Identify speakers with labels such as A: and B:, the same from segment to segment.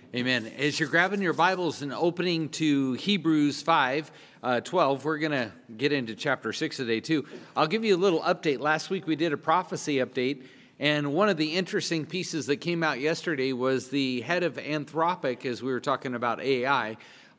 A: Amen. As you're grabbing your Bibles and opening to Hebrews 5:12, we're going to get into chapter 6 today too. I'll give you a little update. Last week we did a prophecy update, and one of the interesting pieces that came out yesterday was the head of Anthropic, as we were talking about AI,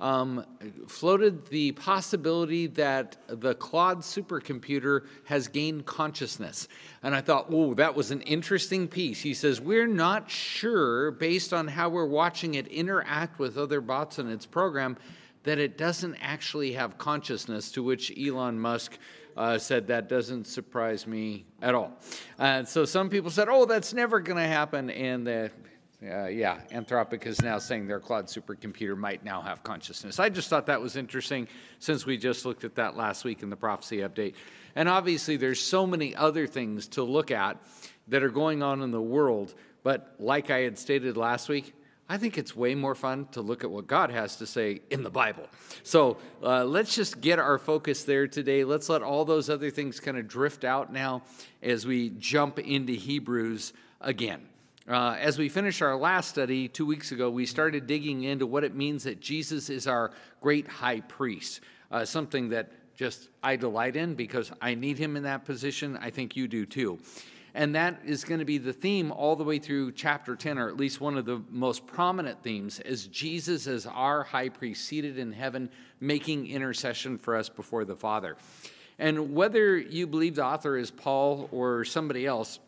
A: floated the possibility that the Claude supercomputer has gained consciousness. And I thought, oh, that was an interesting piece. He says, we're not sure, based on how we're watching it interact with other bots in its program, that it doesn't actually have consciousness, to which Elon Musk said that doesn't surprise me at all. So some people said, oh, that's never going to happen, and Anthropic is now saying their Claude supercomputer might now have consciousness. I just thought that was interesting since we just looked at that last week in the prophecy update. And obviously there's so many other things to look at that are going on in the world, but like I had stated last week, I think it's way more fun to look at what God has to say in the Bible. So let's just get our focus there today. Let's let all those other things kind of drift out now as we jump into Hebrews again. As we finished our last study 2 weeks ago, we started digging into what it means that Jesus is our great high priest, something that just I delight in because I need him in that position. I think you do too. And that is going to be the theme all the way through chapter 10, or at least one of the most prominent themes, as Jesus as our high priest seated in heaven, making intercession for us before the Father. And whether you believe the author is Paul or somebody else,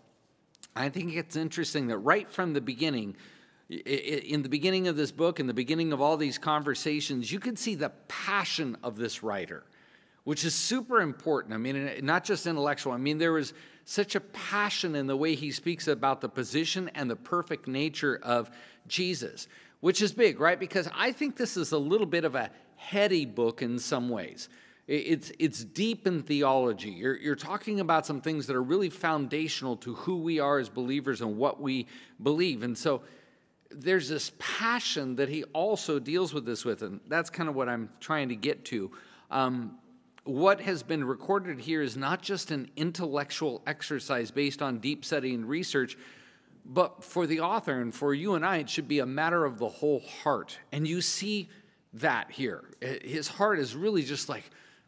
A: I think it's interesting that right from the beginning, in the beginning of this book, in the beginning of all these conversations, you could see the passion of this writer, which is super important. I mean, not just intellectual. I mean, there was such a passion in the way he speaks about the position and the perfect nature of Jesus, which is big, right? Because I think this is a little bit of a heady book in some ways. It's deep in theology. You're talking about some things that are really foundational to who we are as believers and what we believe. And so there's this passion that he also deals with this with, and that's kind of what I'm trying to get to. What has been recorded here is not just an intellectual exercise based on deep study and research, but for the author and for you and I, it should be a matter of the whole heart. And you see that here. His heart is really just like,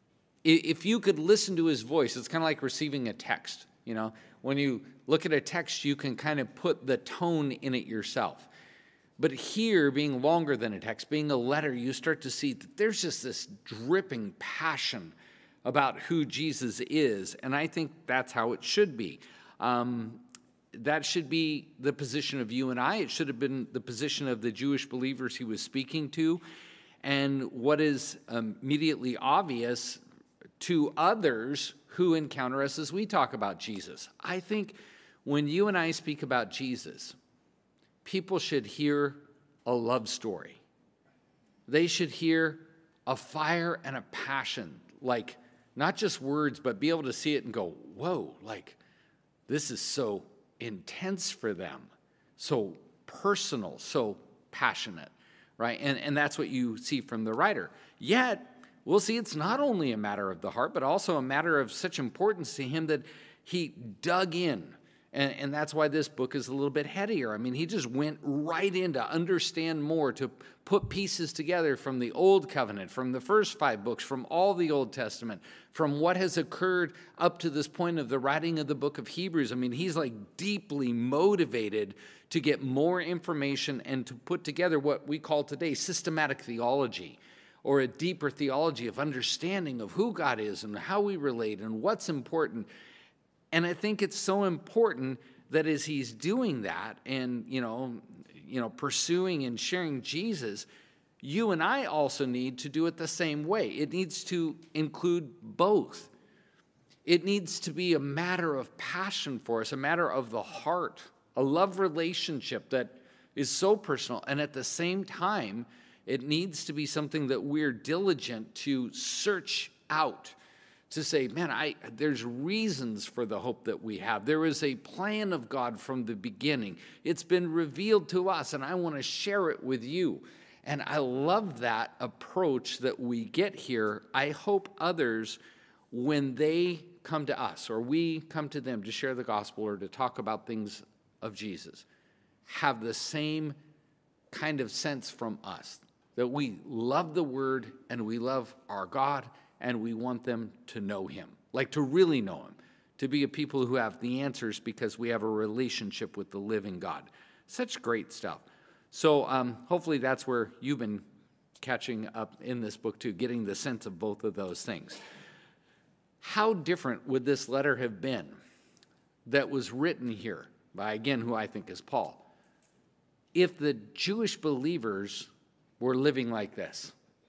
A: if you could listen to his voice, it's kind of like receiving a text. You know, when you look at a text, you can kind of put the tone in it yourself. But here, being longer than a text, being a letter, you start to see that there's just this dripping passion about who Jesus is. And I think that's how it should be. That should be the position of you and I. It should have been the position of the Jewish believers he was speaking to. And what is immediately obvious to others who encounter us as we talk about Jesus. I think when you and I speak about Jesus, people should hear a love story. They should hear a fire and a passion, like not just words, but be able to see it and go, whoa, like this is so intense for them, so personal, so passionate, right? And that's what you see from the writer. Yet, we'll see it's not only a matter of the heart, but also a matter of such importance to him that he dug in. And that's why this book is a little bit headier. I mean, he just went right in to understand more, to put pieces together from the Old Covenant, from the first 5 books, from all the Old Testament, from what has occurred up to this point of the writing of the book of Hebrews. I mean, he's like deeply motivated to get more information and to put together what we call today systematic theology, or a deeper theology of understanding of who God is and how we relate and what's important. And I think it's so important that as he's doing that and, you know, pursuing and sharing Jesus, you and I also need to do it the same way. It needs to include both. It needs to be a matter of passion for us, a matter of the heart, a love relationship that is so personal. And at the same time, it needs to be something that we're diligent to search out, to say, man, there's reasons for the hope that we have. There is a plan of God from the beginning. It's been revealed to us, and I want to share it with you. And I love that approach that we get here. I hope others, when they come to us or we come to them to share the gospel or to talk about things of Jesus, have the same kind of sense from us, that we love the Word and we love our God and we want them to know Him, like to really know Him, to be a people who have the answers because we have a relationship with the living God. Such great stuff. So hopefully that's where you've been catching up in this book too, getting the sense of both of those things. How different would this letter have been that was written here by, again, who I think is Paul, if the Jewish believers were living like this?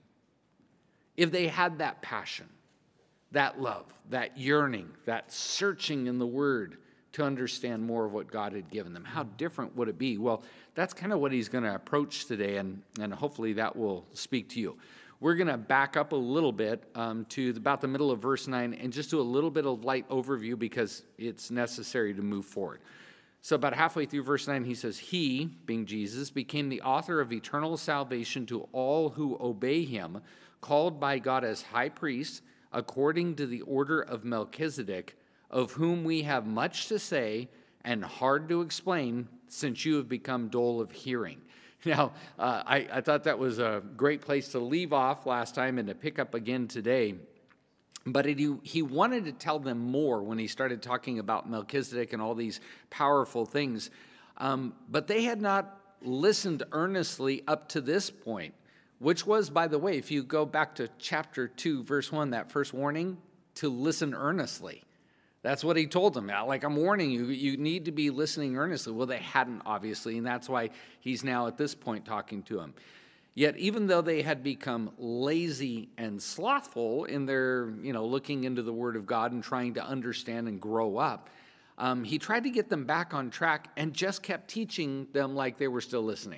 A: If they had that passion, that love, that yearning, that searching in the Word to understand more of what God had given them, how different would it be? Well, that's kind of what he's going to approach today, and hopefully that will speak to you. We're going to back up a little bit to about the middle of verse 9 and just do a little bit of light overview because it's necessary to move forward. So about halfway through verse 9, he says, He, being Jesus, became the author of eternal salvation to all who obey Him, called by God as high priest, according to the order of Melchizedek, of whom we have much to say and hard to explain, since you have become dull of hearing. Now, I thought that was a great place to leave off last time and to pick up again today. But he wanted to tell them more when he started talking about Melchizedek and all these powerful things. But they had not listened earnestly up to this point, which was, by the way, if you go back to chapter 2, verse 1, that first warning, to listen earnestly. That's what he told them. Like, I'm warning you, you need to be listening earnestly. Well, they hadn't, obviously, and that's why he's now at this point talking to them. Yet, even though they had become lazy and slothful in their, looking into the Word of God and trying to understand and grow up, he tried to get them back on track and just kept teaching them like they were still listening.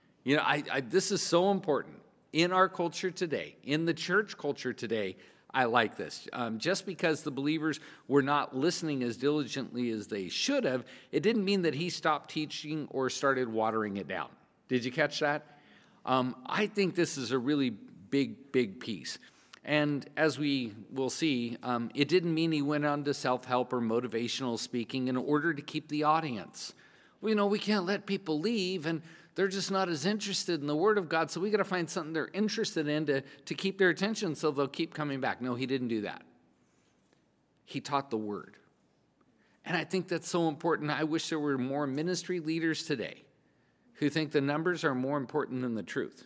A: This is so important in our culture today, in the church culture today. I like this. Just because the believers were not listening as diligently as they should have, it didn't mean that he stopped teaching or started watering it down. Did you catch that? I think this is a really big piece. And as we will see, it didn't mean he went on to self-help or motivational speaking in order to keep the audience. Well, we can't let people leave, and they're just not as interested in the Word of God, so we got to find something they're interested in to keep their attention so they'll keep coming back. No, he didn't do that. He taught the Word. And I think that's so important. I wish there were more ministry leaders today who think the numbers are more important than the truth.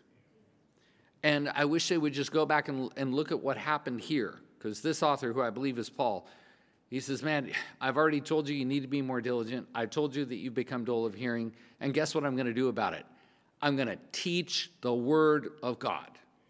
A: And I wish they would just go back and look at what happened here, because this author, who I believe is Paul, he says, man, I've already told you need to be more diligent. I've told you that you've become dull of hearing. And guess what I'm going to do about it? I'm going to teach the Word of God.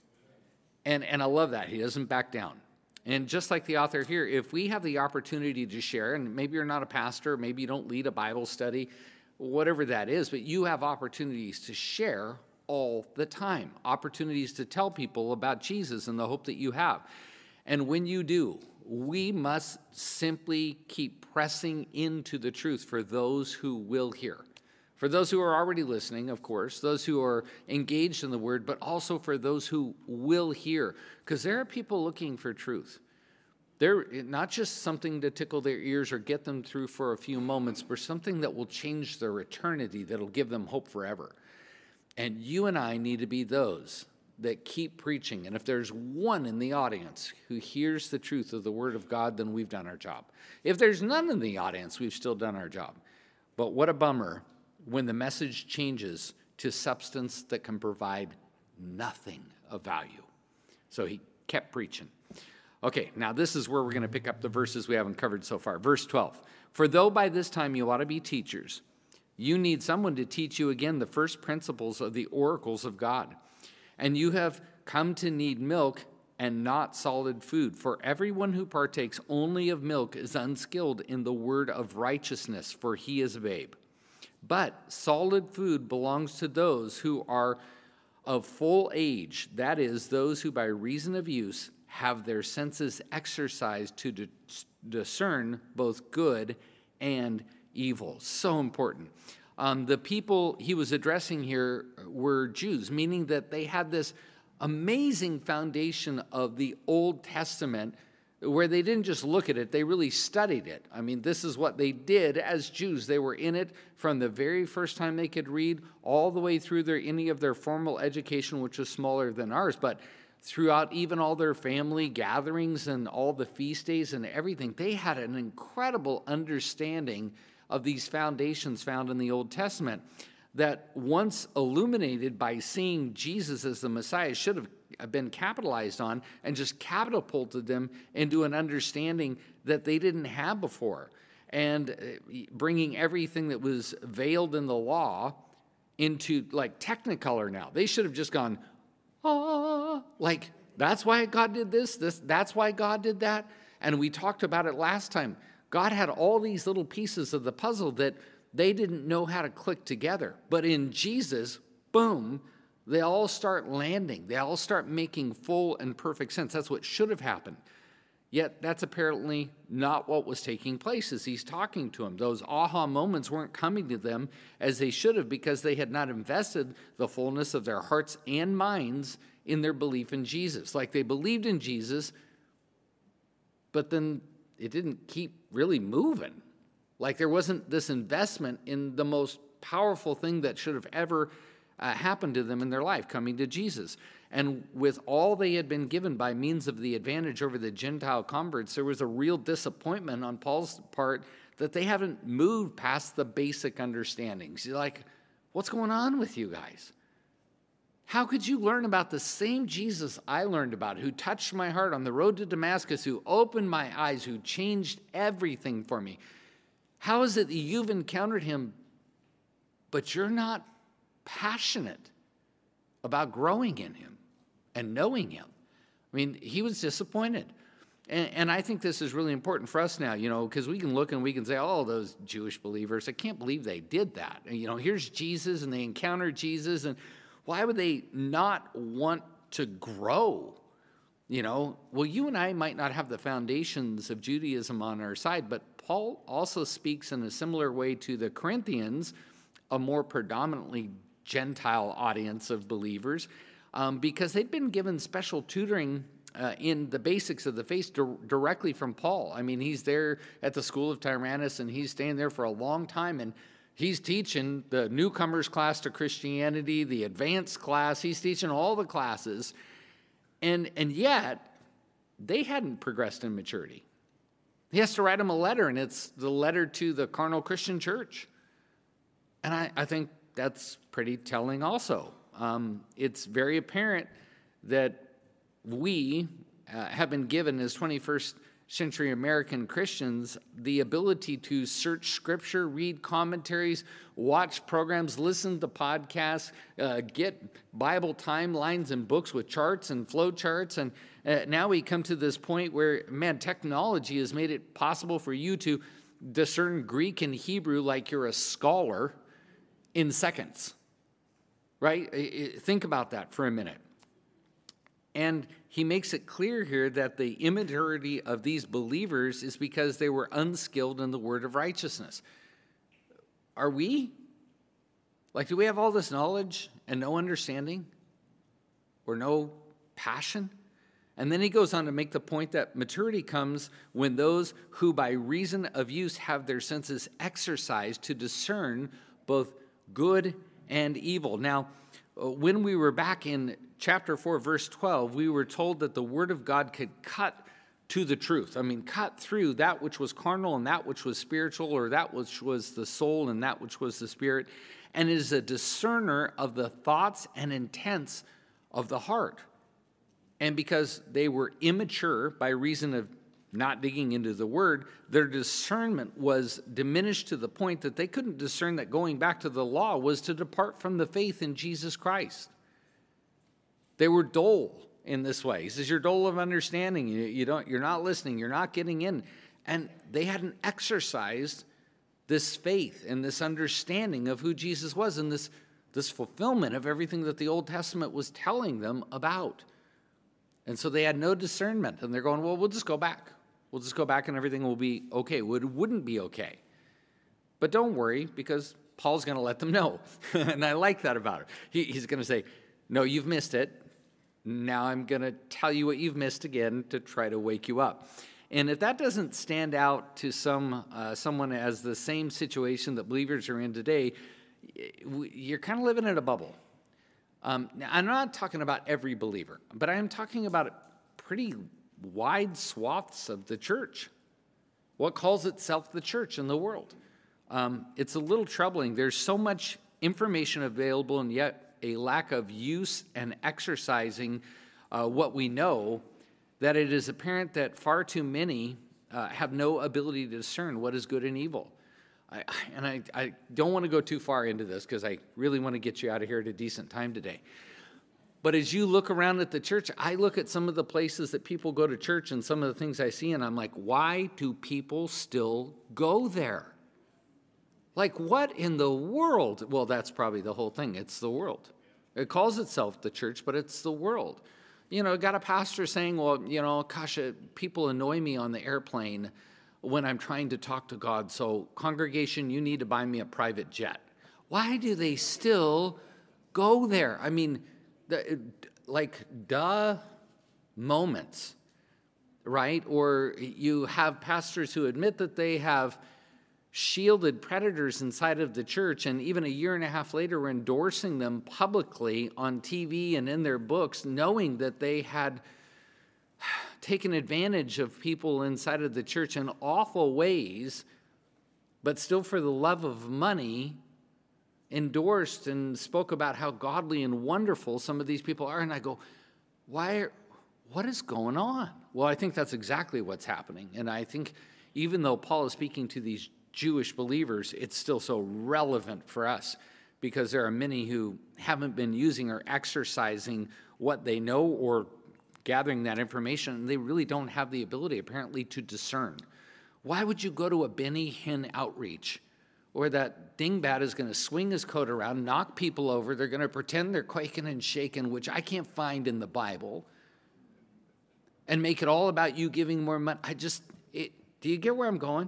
A: And I love that. He doesn't back down. And just like the author here, if we have the opportunity to share, and maybe you're not a pastor, maybe you don't lead a Bible study, whatever that is, but you have opportunities to share all the time, opportunities to tell people about Jesus and the hope that you have. And when you do, we must simply keep pressing into the truth for those who will hear. For those who are already listening, of course, those who are engaged in the Word, but also for those who will hear. Because there are people looking for truth. They're not just something to tickle their ears or get them through for a few moments, but something that will change their eternity, that'll give them hope forever. And you and I need to be those that keep preaching. And if there's one in the audience who hears the truth of the Word of God, then we've done our job. If there's none in the audience, we've still done our job. But what a bummer when the message changes to substance that can provide nothing of value. So he kept preaching. Okay, now this is where we're going to pick up the verses we haven't covered so far. Verse 12. For though by this time you ought to be teachers, you need someone to teach you again the first principles of the oracles of God. And you have come to need milk and not solid food. For everyone who partakes only of milk is unskilled in the word of righteousness, for he is a babe. But solid food belongs to those who are of full age, that is, those who by reason of use have their senses exercised to discern both good and evil. So important. The people he was addressing here were Jews, meaning that they had this amazing foundation of the Old Testament where they didn't just look at it, they really studied it. I mean, this is what they did as Jews. They were in it from the very first time they could read all the way through any of their formal education, which was smaller than ours, but throughout even all their family gatherings and all the feast days and everything, they had an incredible understanding of these foundations found in the Old Testament that, once illuminated by seeing Jesus as the Messiah, should have been capitalized on and just catapulted them into an understanding that they didn't have before, and bringing everything that was veiled in the law into like Technicolor now. They should have just gone, like, that's why God did this, that's why God did that. And we talked about it last time. God had all these little pieces of the puzzle that they didn't know how to click together. But in Jesus, boom, they all start landing. They all start making full and perfect sense. That's what should have happened. Yet that's apparently not what was taking place as he's talking to them. Those aha moments weren't coming to them as they should have, because they had not invested the fullness of their hearts and minds in their belief in Jesus. Like, they believed in Jesus, but then it didn't keep really moving. Like, there wasn't this investment in the most powerful thing that should have ever happened to them in their life, coming to Jesus. And with all they had been given by means of the advantage over the Gentile converts, there was a real disappointment on Paul's part that they haven't moved past the basic understandings. You're like, what's going on with you guys? How could you learn about the same Jesus I learned about, who touched my heart on the road to Damascus, who opened my eyes, who changed everything for me? How is it that you've encountered him, but you're not passionate about growing in him and knowing him? I mean, he was disappointed. And I think this is really important for us now, because we can look and we can say, oh, those Jewish believers, I can't believe they did that. And, here's Jesus, and they encountered Jesus, and why would they not want to grow? Well, you and I might not have the foundations of Judaism on our side, but Paul also speaks in a similar way to the Corinthians, a more predominantly Gentile audience of believers, because they'd been given special tutoring in the basics of the faith directly from Paul. I mean, he's there at the school of Tyrannus, and he's staying there for a long time, and he's teaching the newcomers class to Christianity, the advanced class. He's teaching all the classes, and yet they hadn't progressed in maturity. He has to write them a letter, and it's the letter to the carnal Christian church. And I think that's pretty telling also. It's very apparent that we have been given, as 21st century American Christians, the ability to search Scripture, read commentaries, watch programs, listen to podcasts, get Bible timelines and books with charts and flow charts. And now we come to this point where, man, technology has made it possible for you to discern Greek and Hebrew like you're a scholar in seconds, right? Think about that for a minute. And he makes it clear here that the immaturity of these believers is because they were unskilled in the word of righteousness. Are we? Like, do we have all this knowledge and no understanding or no passion? And then he goes on to make the point that maturity comes when those who by reason of use have their senses exercised to discern both good and evil. Now, when we were back in chapter 4, verse 12, we were told that the word of God could cut to the truth. I mean, cut through that which was carnal and that which was spiritual, or that which was the soul and that which was the spirit, and is a discerner of the thoughts and intents of the heart. And because they were immature by reason of not digging into the word, their discernment was diminished to the point that they couldn't discern that going back to the law was to depart from the faith in Jesus Christ. They were dull in this way. He says, you're dull of understanding. You're not listening. You're not getting in. And they hadn't exercised this faith and this understanding of who Jesus was, and this fulfillment of everything that the Old Testament was telling them about. And so they had no discernment, and they're going, well, we'll just go back. We'll just go back and everything will be okay. Well, it wouldn't be okay. But don't worry, because Paul's going to let them know. And I like that about it. He's going to say, no, you've missed it. now I'm going to tell you what you've missed again to try to wake you up. And if that doesn't stand out to someone as the same situation that believers are in today, you're kind of living in a bubble. Now, I'm not talking about every believer, but I am talking about pretty wide swaths of the church. What calls itself the church in the world? It's a little troubling. There's so much information available and yet a lack of use and exercising what we know, that it is apparent that far too many have no ability to discern what is good and evil. I don't want to go too far into this because I really want to get you out of here at a decent time today. But as you look around at the church, I look at some of the places that people go to church and some of the things I see, and I'm like, why do people still go there? Like, what in the world? Well, that's probably the whole thing. It's the world. It calls itself the church, but it's the world. You know, got a pastor saying, well, you know, gosh, people annoy me on the airplane when I'm trying to talk to God. So, congregation, you need to buy me a private jet. Why do they still go there? I mean, moments, right? Or you have pastors who admit that they have shielded predators inside of the church, and even a year and a half later were endorsing them publicly on TV and in their books, knowing that they had taken advantage of people inside of the church in awful ways, but still for the love of money endorsed and spoke about how godly and wonderful some of these people are. And I go, what is going on? Well, I think that's exactly what's happening. And I think even though Paul is speaking to these Jewish believers, it's still so relevant for us because there are many who haven't been using or exercising what they know or gathering that information, and they really don't have the ability, apparently, to discern. Why would you go to a Benny Hinn outreach where that dingbat is going to swing his coat around, knock people over, they're going to pretend they're quaking and shaking, which I can't find in the Bible, and make it all about you giving more money? Do you get where I'm going?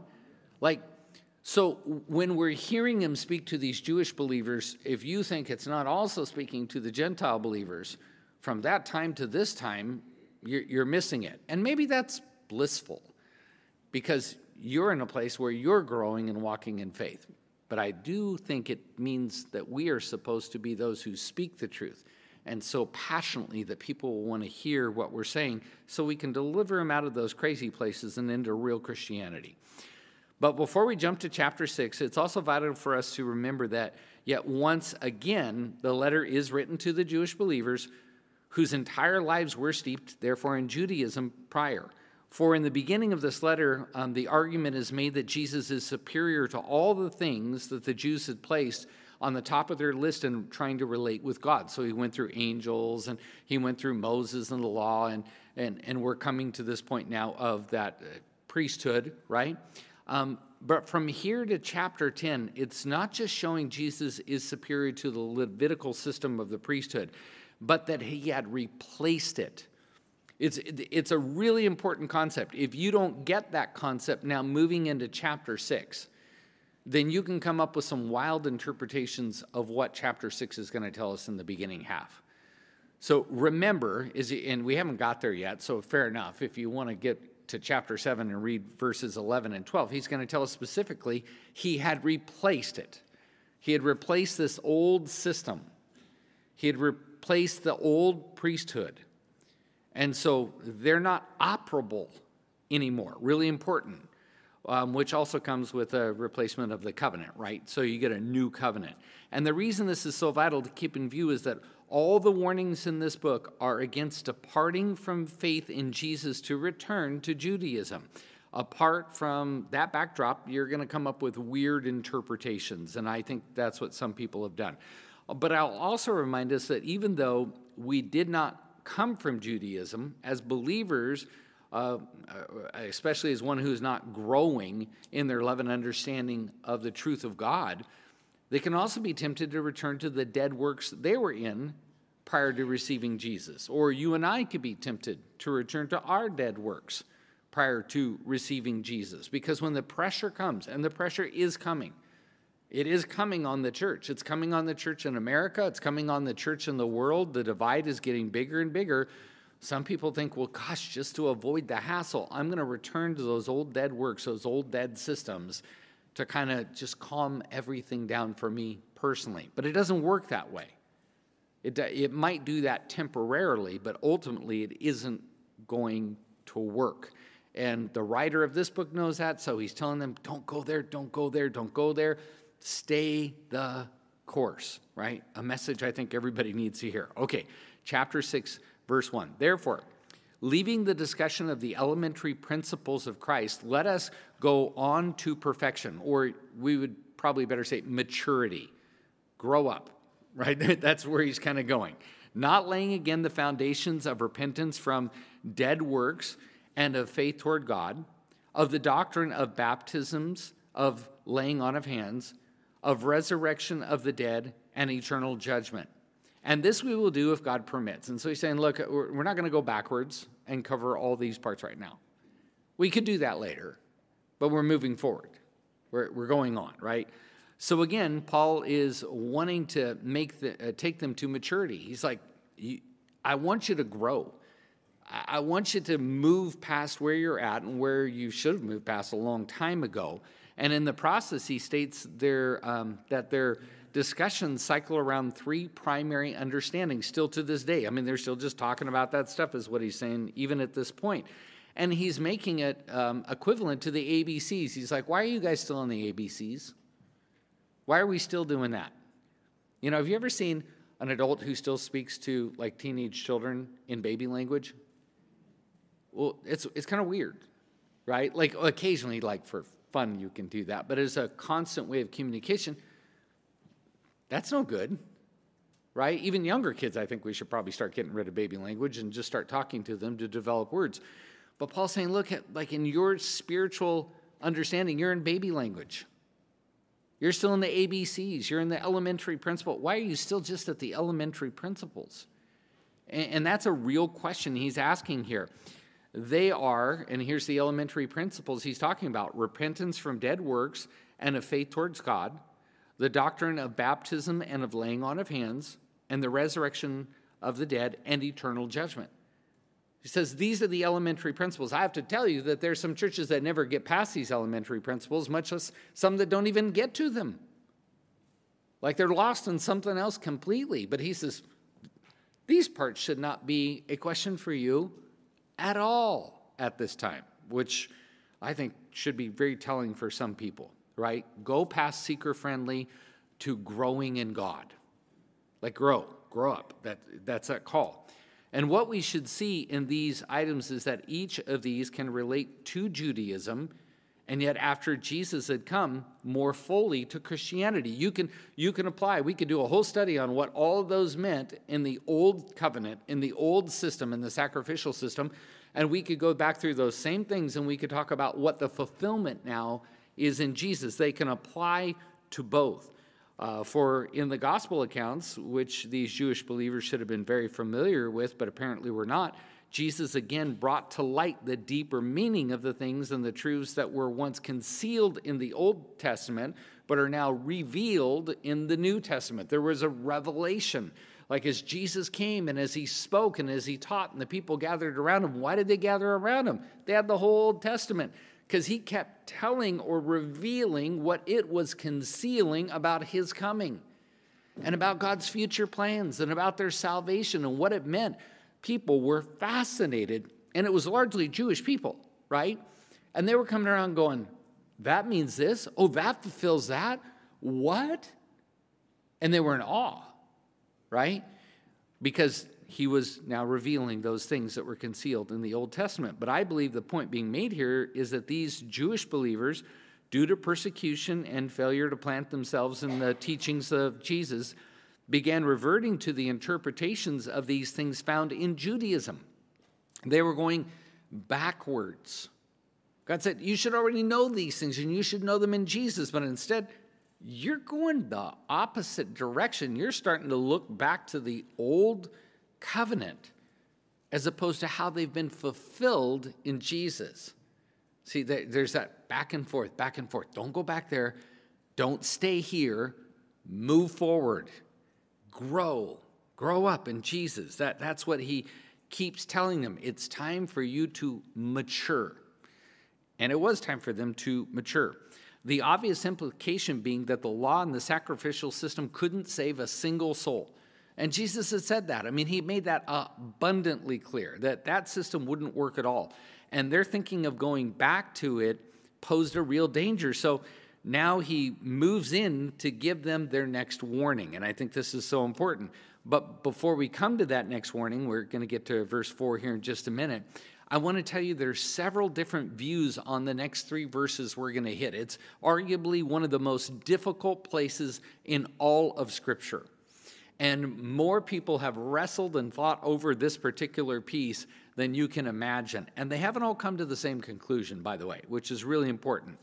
A: So when we're hearing him speak to these Jewish believers, if you think it's not also speaking to the Gentile believers, from that time to this time, you're missing it. And maybe that's blissful because you're in a place where you're growing and walking in faith. But I do think it means that we are supposed to be those who speak the truth, and so passionately that people will want to hear what we're saying so we can deliver them out of those crazy places and into real Christianity. But before we jump to chapter 6, it's also vital for us to remember that yet once again, the letter is written to the Jewish believers whose entire lives were steeped, therefore, in Judaism prior. For in the beginning of this letter, the argument is made that Jesus is superior to all the things that the Jews had placed on the top of their list in trying to relate with God. So he went through angels, and he went through Moses and the law, and we're coming to this point now of that priesthood, right? But from here to chapter 10, it's not just showing Jesus is superior to the Levitical system of the priesthood, but that he had replaced it. It's a really important concept. If you don't get that concept now moving into chapter 6, then you can come up with some wild interpretations of what chapter 6 is going to tell us in the beginning half. So remember, and we haven't got there yet, so fair enough. If you want to get to chapter 7 and read verses 11 and 12, he's going to tell us specifically he had replaced it. He had replaced this old system. He had replaced the old priesthood. And so they're not operable anymore. Really important. Which also comes with a replacement of the covenant, right? So you get a new covenant. And the reason this is so vital to keep in view is that all the warnings in this book are against departing from faith in Jesus to return to Judaism. Apart from that backdrop, you're going to come up with weird interpretations, and I think that's what some people have done. But I'll also remind us that even though we did not come from Judaism, as believers, especially as one who's not growing in their love and understanding of the truth of God, they can also be tempted to return to the dead works they were in prior to receiving Jesus. Or you and I could be tempted to return to our dead works prior to receiving Jesus. Because when the pressure comes, and the pressure is coming, It is coming on the church. It's coming on the church in America. It's coming on the church in the world. The divide is getting bigger and bigger. Some people think, well, gosh, just to avoid the hassle, I'm going to return to those old dead works, those old dead systems to kind of just calm everything down for me personally. But it doesn't work that way. It might do that temporarily, but ultimately it isn't going to work. And the writer of this book knows that, so he's telling them, don't go there, don't go there, don't go there. Stay the course, right? A message I think everybody needs to hear. Okay, chapter 6, verse 1. Therefore, leaving the discussion of the elementary principles of Christ, let us go on to perfection, or we would probably better say maturity. Grow up, right? That's where he's kind of going. Not laying again the foundations of repentance from dead works and of faith toward God, of the doctrine of baptisms, of laying on of hands, of resurrection of the dead, and eternal judgment. And this we will do if God permits. And so he's saying, look, we're not going to go backwards and cover all these parts right now. We could do that later, but we're moving forward. We're going on, right? So again, Paul is wanting to take them to maturity. He's like, I want you to grow. I want you to move past where you're at and where you should have moved past a long time ago. And in the process, he states that their discussions cycle around three primary understandings still to this day. I mean, they're still just talking about that stuff is what he's saying, even at this point. And he's making it equivalent to the ABCs. He's like, why are you guys still on the ABCs? Why are we still doing that? You know, have you ever seen an adult who still speaks to, like, teenage children in baby language? Well, it's kind of weird, right? Like, occasionally, like, for fun, you can do that. But as a constant way of communication, that's no good, right? Even younger kids, I think we should probably start getting rid of baby language and just start talking to them to develop words. But Paul's saying, look, like in your spiritual understanding, you're in baby language. You're still in the ABCs. You're in the elementary principle. Why are you still just at the elementary principles? And that's a real question he's asking here. They are, and here's the elementary principles he's talking about: repentance from dead works and of faith towards God, the doctrine of baptism and of laying on of hands, and the resurrection of the dead and eternal judgment. He says these are the elementary principles. I have to tell you that there's some churches that never get past these elementary principles, much less some that don't even get to them. Like they're lost in something else completely. But he says these parts should not be a question for you at all at this time, which I think should be very telling for some people, right? Go past seeker-friendly to growing in God. Like grow up. That's that call. And what we should see in these items is that each of these can relate to Judaism, and yet after Jesus had come, more fully to Christianity. You can apply. We could do a whole study on what all of those meant in the old covenant, in the old system, in the sacrificial system, and we could go back through those same things, and we could talk about what the fulfillment now is in Jesus. They can apply to both. For in the gospel accounts, which these Jewish believers should have been very familiar with, but apparently were not, Jesus again brought to light the deeper meaning of the things and the truths that were once concealed in the Old Testament, but are now revealed in the New Testament. There was a revelation. Like as Jesus came and as he spoke and as he taught and the people gathered around him, why did they gather around him? They had the whole Old Testament. Because he kept telling or revealing what it was concealing about his coming and about God's future plans and about their salvation and what it meant. People were fascinated, and it was largely Jewish people, right? And they were coming around going, that means this? Oh, that fulfills that? What? And they were in awe, right? Because he was now revealing those things that were concealed in the Old Testament. But I believe the point being made here is that these Jewish believers, due to persecution and failure to plant themselves in the teachings of Jesus, began reverting to the interpretations of these things found in Judaism. They were going backwards. God said, you should already know these things and you should know them in Jesus. But instead, you're going the opposite direction. You're starting to look back to the old covenant as opposed to how they've been fulfilled in Jesus. See, there's that back and forth. Don't go back there. Don't stay here. Move forward. Grow up in Jesus. That's what he keeps telling them. It's time for you to mature. And it was time for them to mature. The obvious implication being that the law and the sacrificial system couldn't save a single soul. And Jesus had said that. I mean, he made that abundantly clear, that system wouldn't work at all. And they're thinking of going back to it posed a real danger. So now he moves in to give them their next warning. And I think this is so important. But before we come to that next warning, we're going to get to verse 4 here in just a minute. I want to tell you there's several different views on the next 3 verses we're going to hit. It's arguably one of the most difficult places in all of Scripture. And more people have wrestled and fought over this particular piece than you can imagine. And they haven't all come to the same conclusion, by the way, which is really important.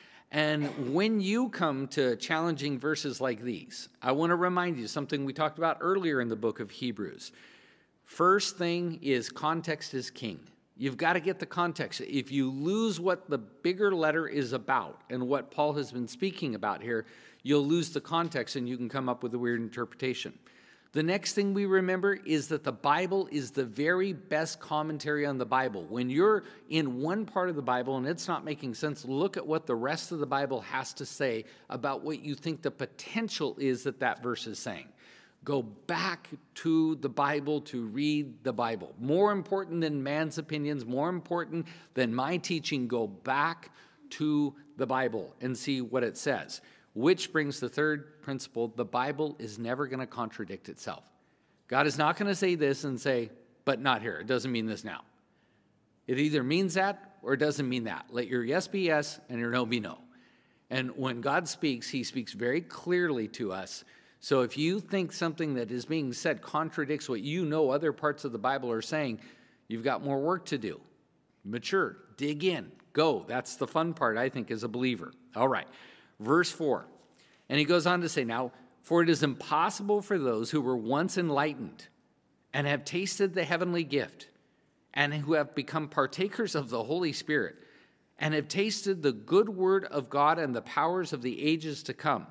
A: And when you come to challenging verses like these, I want to remind you something we talked about earlier in the book of Hebrews. First thing is context is king. You've got to get the context. If you lose what the bigger letter is about and what Paul has been speaking about here, you'll lose the context and you can come up with a weird interpretation. The next thing we remember is that the Bible is the very best commentary on the Bible. When you're in one part of the Bible and it's not making sense, look at what the rest of the Bible has to say about what you think the potential is that verse is saying. Go back to the Bible to read the Bible. More important than man's opinions, more important than my teaching, go back to the Bible and see what it says. Which brings the third principle: the Bible is never going to contradict itself. God is not going to say this and say, but not here. It doesn't mean this now. It either means that or it doesn't mean that. Let your yes be yes and your no be no. And when God speaks, he speaks very clearly to us. So if you think something that is being said contradicts what you know other parts of the Bible are saying, you've got more work to do. Mature, dig in, go. That's the fun part, I think, as a believer. All right, verse 4. And he goes on to say, now, for it is impossible for those who were once enlightened and have tasted the heavenly gift and who have become partakers of the Holy Spirit and have tasted the good word of God and the powers of the ages to come,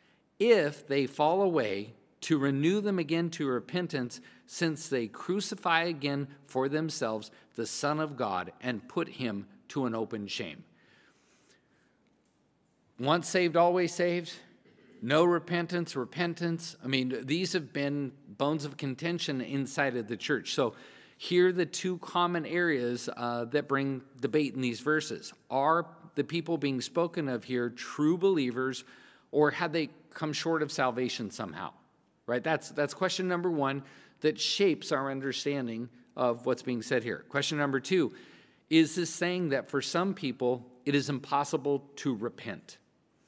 A: if they fall away, to renew them again to repentance, since they crucify again for themselves the Son of God and put him to an open shame. Once saved, always saved. No repentance. I mean, these have been bones of contention inside of the church. So here are the 2 common areas that bring debate in these verses. Are the people being spoken of here true believers, or had they come short of salvation somehow? Right? That's question number 1 that shapes our understanding of what's being said here. Question number 2, is this saying that for some people it is impossible to repent?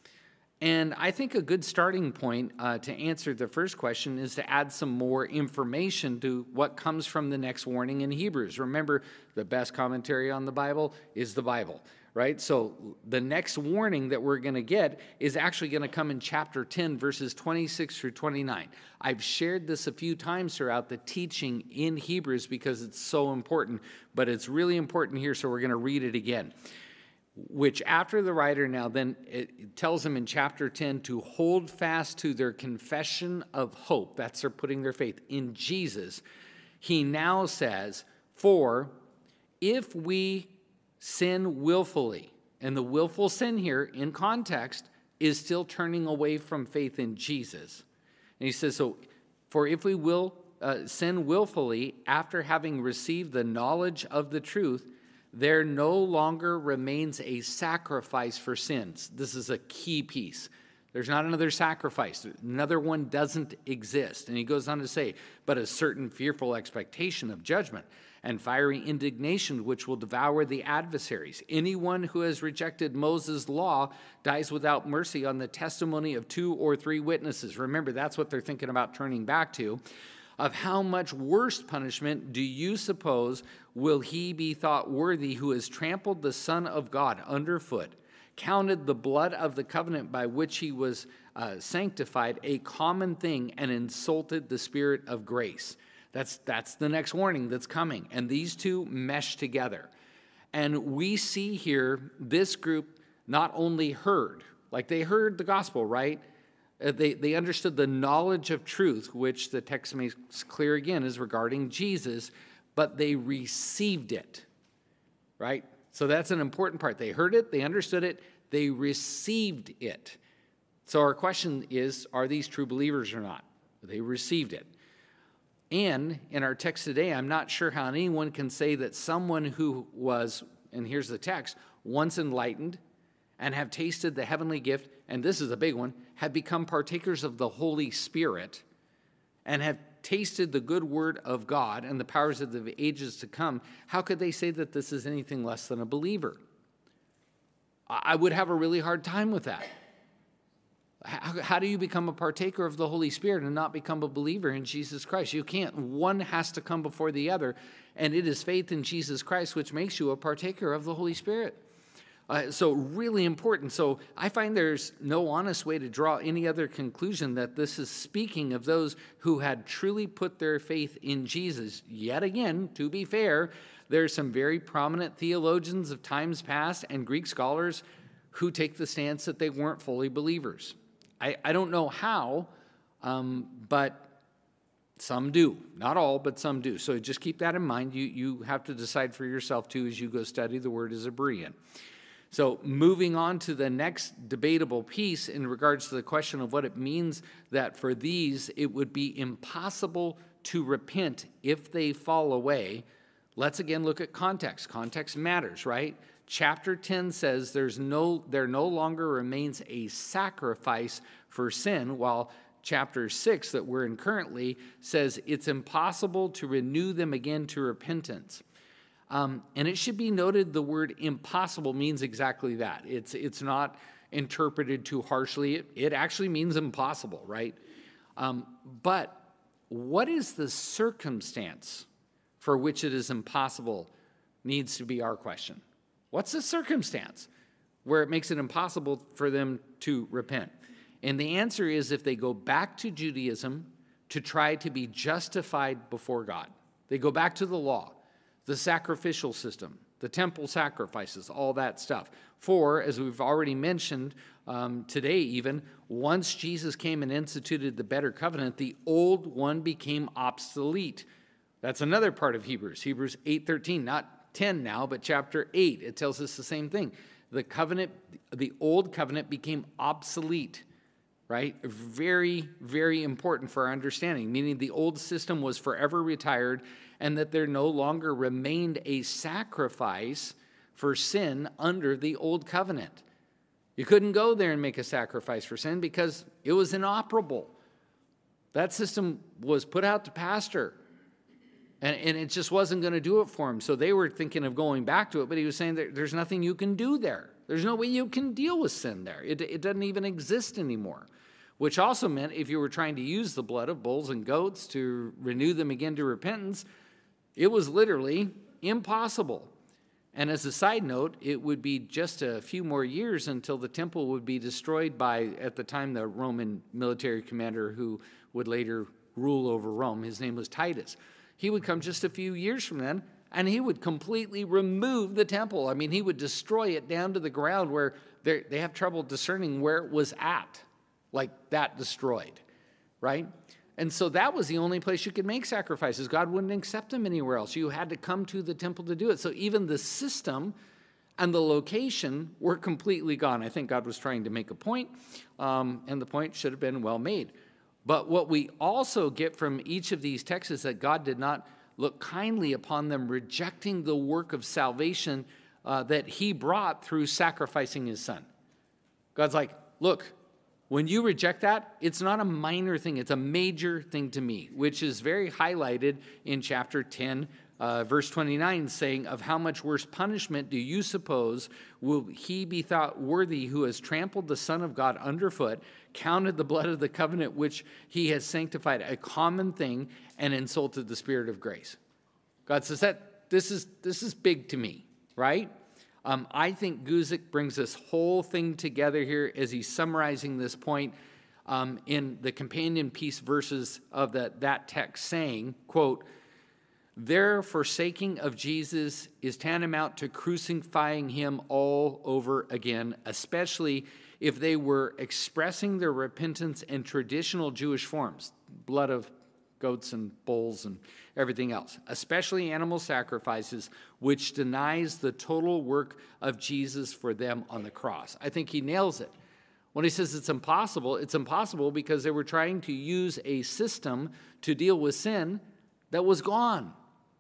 A: And I think a good starting point to answer the first question is to add some more information to what comes from the next warning in Hebrews. Remember, the best commentary on the Bible is the Bible, right? So the next warning that we're going to get is actually going to come in chapter 10, verses 26 through 29. I've shared this a few times throughout the teaching in Hebrews because it's so important, but it's really important here, so we're going to read it again. Which after the writer now then it tells them in chapter 10 to hold fast to their confession of hope. That's their putting their faith in Jesus. He now says, for if we sin willfully, and the willful sin here in context is still turning away from faith in Jesus. And he says, so for if we will sin willfully after having received the knowledge of the truth, there no longer remains a sacrifice for sins. This is a key piece. There's not another sacrifice. Another one doesn't exist. And he goes on to say, but a certain fearful expectation of judgment and fiery indignation which will devour the adversaries. Anyone who has rejected Moses' law dies without mercy on the testimony of 2 or 3 witnesses. Remember, that's what they're thinking about turning back to. Of how much worse punishment do you suppose will he be thought worthy who has trampled the Son of God underfoot, counted the blood of the covenant by which he was sanctified a common thing, and insulted the Spirit of grace? That's the next warning that's coming. And these 2 mesh together. And we see here this group not only heard, Like they heard the gospel, right? They understood the knowledge of truth, which the text makes clear again is regarding Jesus, but they received it, right? So that's an important part. They heard it, they understood it, they received it. So our question is, are these true believers or not? They received it. And in our text today, I'm not sure how anyone can say that someone who was, and here's the text, once enlightened and have tasted the heavenly gift, and this is a big one, have become partakers of the Holy Spirit and have tasted the good word of God and the powers of the ages to come, how could they say that this is anything less than a believer? I would have a really hard time with that. How do you become a partaker of the Holy Spirit and not become a believer in Jesus Christ? You can't. One has to come before the other, and it is faith in Jesus Christ which makes you a partaker of the Holy Spirit. So really important. So I find there's no honest way to draw any other conclusion that this is speaking of those who had truly put their faith in Jesus. Yet again, to be fair, there are some very prominent theologians of times past and Greek scholars who take the stance that they weren't fully believers. I don't know how, but some do. Not all, but some do. So just keep that in mind. You have to decide for yourself, too, as you go study the word as a Berean. So moving on to the next debatable piece in regards to the question of what it means that for these it would be impossible to repent if they fall away, let's again look at context. Context matters, right? Chapter 10 says there no longer remains a sacrifice for sin, while chapter 6 that we're in currently says it's impossible to renew them again to repentance. And it should be noted the word impossible means exactly that. It's not interpreted too harshly. It actually means impossible, right? But what is the circumstance for which it is impossible needs to be our question. What's the circumstance where it makes it impossible for them to repent? And the answer is if they go back to Judaism to try to be justified before God. They go back to the law, the sacrificial system, the temple sacrifices, all that stuff. For, as we've already mentioned today even, once Jesus came and instituted the better covenant, the old one became obsolete. That's another part of Hebrews. Hebrews 8:13, not 10 now, but chapter 8. It tells us the same thing. The covenant, the old covenant became obsolete, right? Very, very important for our understanding, meaning the old system was forever retired and that there no longer remained a sacrifice for sin under the old covenant. You couldn't go there and make a sacrifice for sin because it was inoperable. That system was put out to pasture. And it just wasn't going to do it for him. So they were thinking of going back to it, but he was saying that there's nothing you can do there. There's no way you can deal with sin there. It doesn't even exist anymore, which also meant if you were trying to use the blood of bulls and goats to renew them again to repentance, it was literally impossible. And as a side note, it would be just a few more years until the temple would be destroyed by, at the time, the Roman military commander who would later rule over Rome. His name was Titus. He would come just a few years from then, and he would completely remove the temple. I mean, he would destroy it down to the ground where they have trouble discerning where it was at, like that destroyed, right? And so that was the only place you could make sacrifices. God wouldn't accept them anywhere else. You had to come to the temple to do it. So even the system and the location were completely gone. I think God was trying to make a point, and the point should have been well made. But what we also get from each of these texts is that God did not look kindly upon them rejecting the work of salvation that he brought through sacrificing his son. God's like, look, when you reject that, it's not a minor thing, it's a major thing to me, which is very highlighted in chapter 10, verse 29, saying, of how much worse punishment do you suppose will he be thought worthy who has trampled the Son of God underfoot, counted the blood of the covenant which he has sanctified a common thing, and insulted the Spirit of grace? God says that this is big to me, right? I think Guzik brings this whole thing together here as he's summarizing this point in the companion piece verses of that text, saying, quote, their forsaking of Jesus is tantamount to crucifying him all over again, especially if they were expressing their repentance in traditional Jewish forms, blood of goats and bulls and everything else, especially animal sacrifices, which denies the total work of Jesus for them on the cross. I think he nails it. When he says it's impossible because they were trying to use a system to deal with sin that was gone.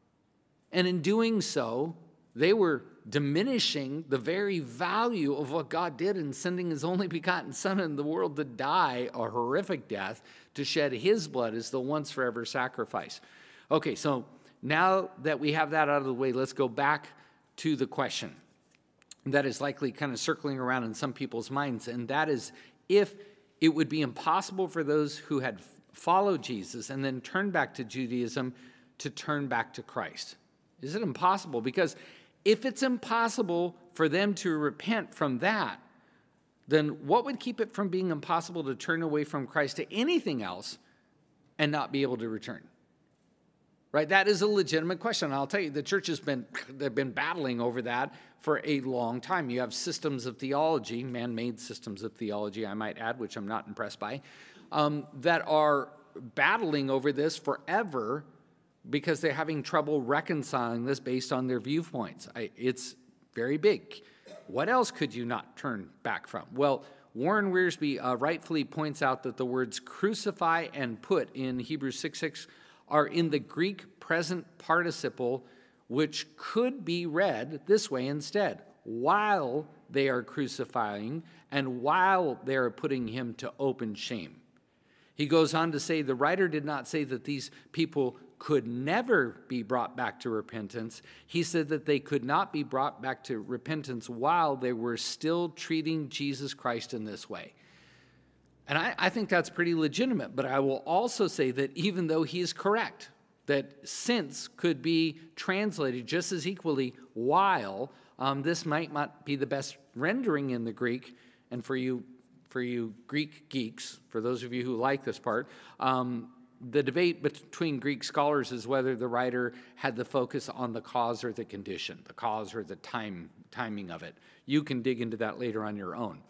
A: And in doing so, they were diminishing the very value of what God did in sending his only begotten Son in the world to die a horrific death, to shed his blood as the once forever sacrifice. Okay, so now that we have that out of the way, let's go back to the question that is likely kind of circling around in some people's minds, and that is if it would be impossible for those who had followed Jesus and then turned back to Judaism to turn back to Christ. Is it impossible? Because if it's impossible for them to repent from that, then what would keep it from being impossible to turn away from Christ to anything else and not be able to return? Right? That is a legitimate question. I'll tell you, the church they've been battling over that for a long time. You have systems of theology, man-made systems of theology, I might add, which I'm not impressed by, that are battling over this forever because they're having trouble reconciling this based on their viewpoints. It's very big. What else could you not turn back from? Well, Warren Wiersbe rightfully points out that the words crucify and put in Hebrews 6:6 are in the Greek present participle, which could be read this way instead: while they are crucifying and while they are putting him to open shame. He goes on to say the writer did not say that these people could never be brought back to repentance. He said that they could not be brought back to repentance while they were still treating Jesus Christ in this way. And I think that's pretty legitimate, but I will also say that even though he is correct, that since could be translated just as equally while, this might not be the best rendering in the Greek. And for you Greek geeks, for those of you who like this part, the debate between Greek scholars is whether the writer had the focus on the cause or the condition, the cause or the timing of it. You can dig into that later on your own.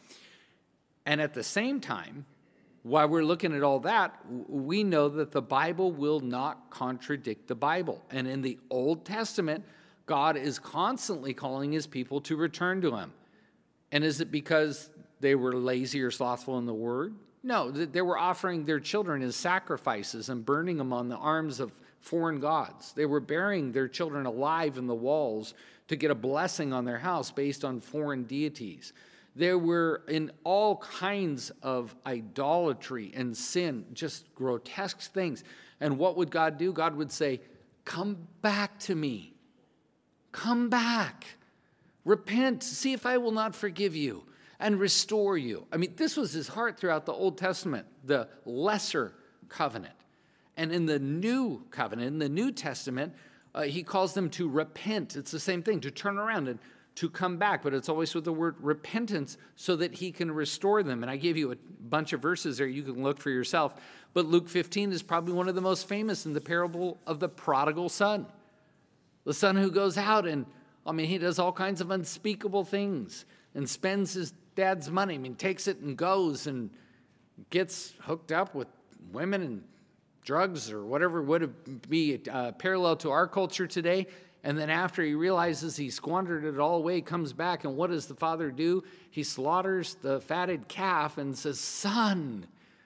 A: And at the same time, while we're looking at all that, we know that the Bible will not contradict the Bible. And in the Old Testament, God is constantly calling his people to return to him. And is it because they were lazy or slothful in the word? No, they were offering their children as sacrifices and burning them on the arms of foreign gods. They were burying their children alive in the walls to get a blessing on their house based on foreign deities. They were in all kinds of idolatry and sin, just grotesque things. And what would God do? God would say, come back to me. Come back. Repent. See if I will not forgive you and restore you. I mean, this was his heart throughout the Old Testament, the lesser covenant. And in the new covenant, in the New Testament, he calls them to repent. It's the same thing, to turn around and to come back, but it's always with the word repentance so that he can restore them. And I gave you a bunch of verses there. You can look for yourself. But Luke 15 is probably one of the most famous in the parable of the prodigal son. The son who goes out and, he does all kinds of unspeakable things and spends his dad's money. Takes it and goes and gets hooked up with women and drugs or whatever would be parallel to our culture today. And then after he realizes he squandered it all away, comes back, and what does the father do? He slaughters the fatted calf and says, son.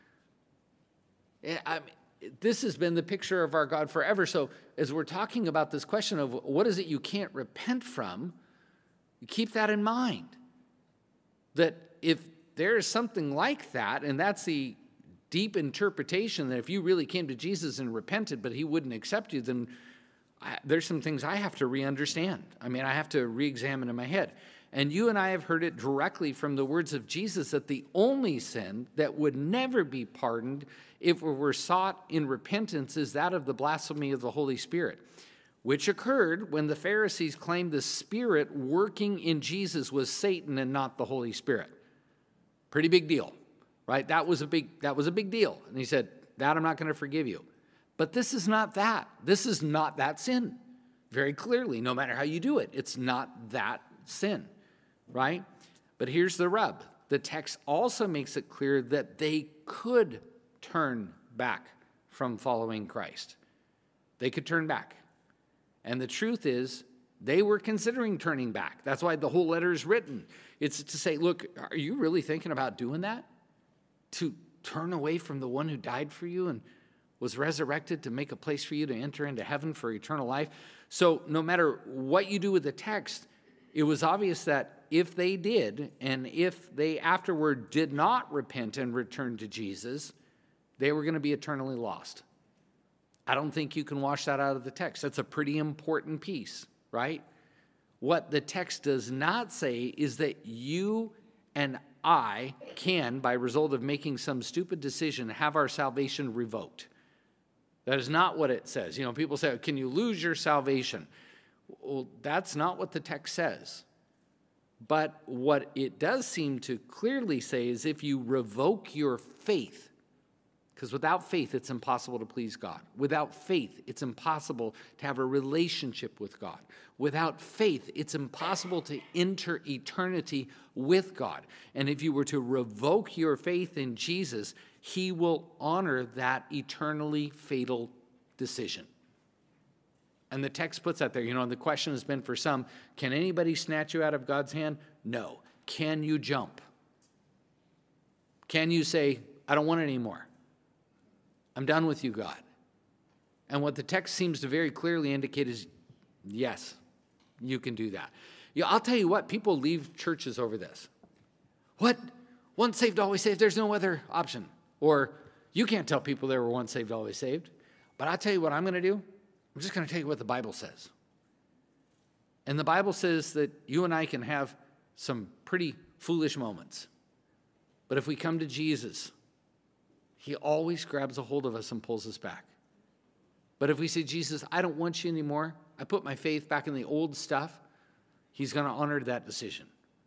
A: This has been the picture of our God forever. So as we're talking about this question of what is it you can't repent from, keep that in mind. That if there is something like that, and that's the deep interpretation that if you really came to Jesus and repented, but he wouldn't accept you, then there's some things I have to re-understand. I have to re-examine in my head. And you and I have heard it directly from the words of Jesus that the only sin that would never be pardoned if it were sought in repentance is that of the blasphemy of the Holy Spirit, which occurred when the Pharisees claimed the Spirit working in Jesus was Satan and not the Holy Spirit. Pretty big deal, right? That was a big deal. And he said, that I'm not going to forgive you. But this is not that. This is not that sin. Very clearly, no matter how you do it, it's not that sin, right? But here's the rub. the text also makes it clear that they could turn back from following Christ. They could turn back. And the truth is, they were considering turning back. That's why the whole letter is written. It's to say, look, are you really thinking about doing that? To turn away from the one who died for you and was resurrected to make a place for you to enter into heaven for eternal life? So no matter what you do with the text, it was obvious that if they did, and if they afterward did not repent and return to Jesus, they were going to be eternally lost. I don't think you can wash that out of the text. That's a pretty important piece, right? What the text does not say is that you and I can, by result of making some stupid decision, have our salvation revoked. That is not what it says. You know, people say, can you lose your salvation? Well, that's not what the text says. But what it does seem to clearly say is if you revoke your faith, because without faith, it's impossible to please God. Without faith, it's impossible to have a relationship with God. Without faith, it's impossible to enter eternity with God. And if you were to revoke your faith in Jesus, he will honor that eternally fatal decision. And the text puts that there. You know, the question has been for some, can anybody snatch you out of God's hand? No. Can you jump? Can you say, I don't want it anymore? I'm done with you, God. And what the text seems to very clearly indicate is, yes, you can do that. Yeah, I'll tell you what, people leave churches over this. What? Once saved, always saved. There's no other option. Or you can't tell people they were once saved, always saved. But I'll tell you what I'm going to do. I'm just going to tell you what the Bible says. And the Bible says that you and I can have some pretty foolish moments. But if we come to Jesus, he always grabs a hold of us and pulls us back. But if we say, Jesus, I don't want you anymore, I put my faith back in the old stuff, he's going to honor that decision.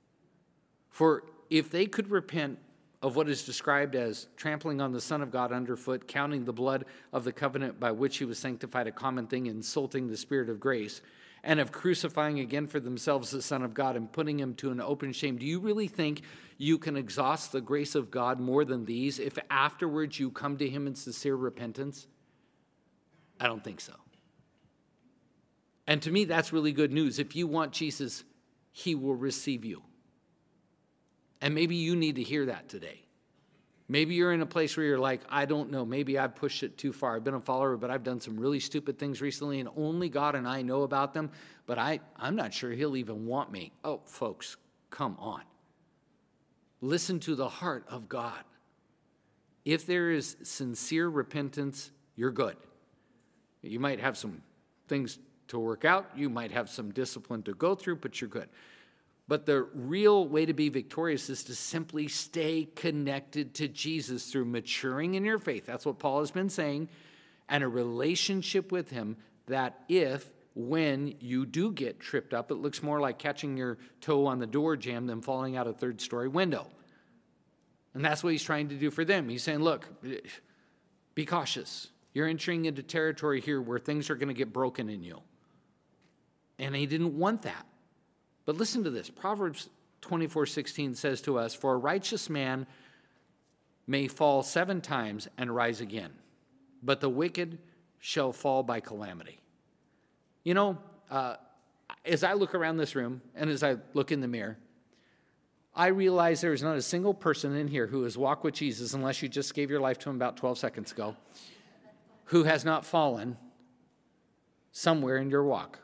A: For if they could repent of what is described as trampling on the Son of God underfoot, counting the blood of the covenant by which he was sanctified a common thing, insulting the Spirit of grace, and of crucifying again for themselves the Son of God and putting him to an open shame, do you really think you can exhaust the grace of God more than these if afterwards you come to him in sincere repentance? I don't think so. And to me, that's really good news. If you want Jesus, he will receive you. And maybe you need to hear that today. Maybe you're in a place where you're like, I don't know, maybe I've pushed it too far. I've been a follower, but I've done some really stupid things recently, and only God and I know about them, but I'm not sure he'll even want me. Oh, folks, come on. Listen to the heart of God. If there is sincere repentance, you're good. You might have some things to work out. You might have some discipline to go through, but you're good. But the real way to be victorious is to simply stay connected to Jesus through maturing in your faith. That's what Paul has been saying. And a relationship with him that when you do get tripped up, it looks more like catching your toe on the door jamb than falling out a third-story window. And that's what he's trying to do for them. He's saying, look, be cautious. You're entering into territory here where things are going to get broken in you. And he didn't want that. But listen to this. Proverbs 24:16 says to us, for a righteous man may fall 7 times and rise again, but the wicked shall fall by calamity. You know, as I look around this room and as I look in the mirror, I realize there is not a single person in here who has walked with Jesus, unless you just gave your life to him about 12 seconds ago, who has not fallen somewhere in your walk.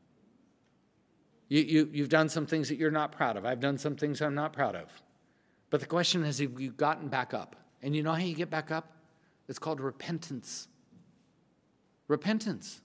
A: You've done some things that you're not proud of. I've done some things I'm not proud of. But the question is, have you gotten back up? And you know how you get back up? It's called repentance. Repentance.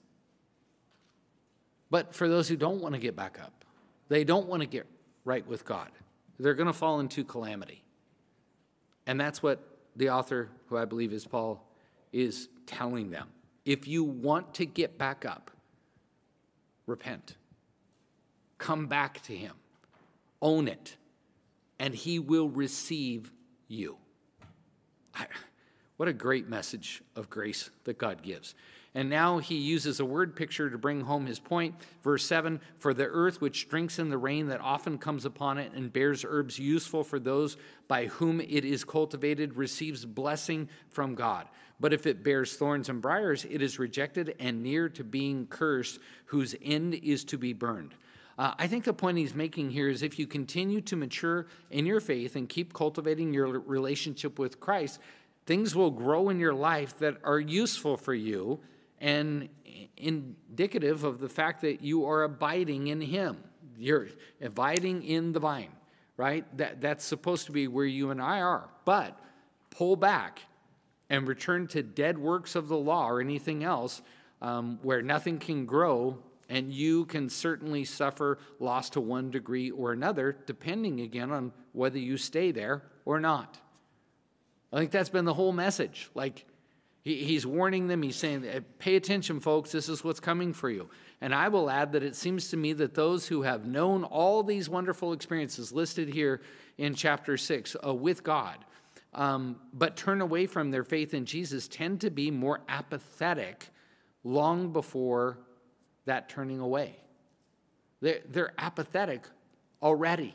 A: But for those who don't want to get back up, they don't want to get right with God, they're going to fall into calamity. And that's what the author, who I believe is Paul, is telling them. If you want to get back up, repent. Come back to him. Own it. And he will receive you. What a great message of grace that God gives. And now he uses a word picture to bring home his point. Verse 7, for the earth which drinks in the rain that often comes upon it and bears herbs useful for those by whom it is cultivated receives blessing from God. But if it bears thorns and briars, it is rejected and near to being cursed, whose end is to be burned. I think the point he's making here is if you continue to mature in your faith and keep cultivating your relationship with Christ, things will grow in your life that are useful for you and indicative of the fact that you are abiding in him. You're abiding in the vine, right? That's supposed to be where you and I are. But pull back and return to dead works of the law or anything else where nothing can grow, and you can certainly suffer loss to one degree or another, depending again on whether you stay there or not. I think that's been the whole message. Like, he's warning them. He's saying, pay attention, folks. This is what's coming for you. And I will add that it seems to me that those who have known all these wonderful experiences listed here in chapter 6 with God, but turn away from their faith in Jesus, tend to be more apathetic long before that turning away. They're apathetic already.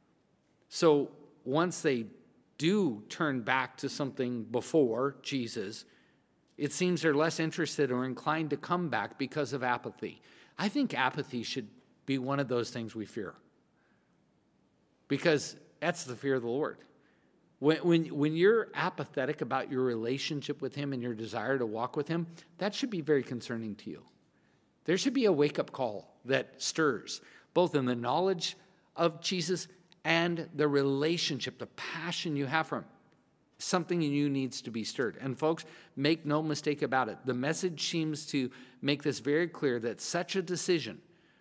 A: So once they do turn back to something before Jesus, it seems they're less interested or inclined to come back because of apathy. I think apathy should be one of those things we fear, because that's the fear of the Lord. When you're apathetic about your relationship with him and your desire to walk with him, that should be very concerning to you. There should be a wake-up call that stirs, both in the knowledge of Jesus and the relationship, the passion you have for him. Something in you needs to be stirred. And folks, make no mistake about it. The message seems to make this very clear that such a decision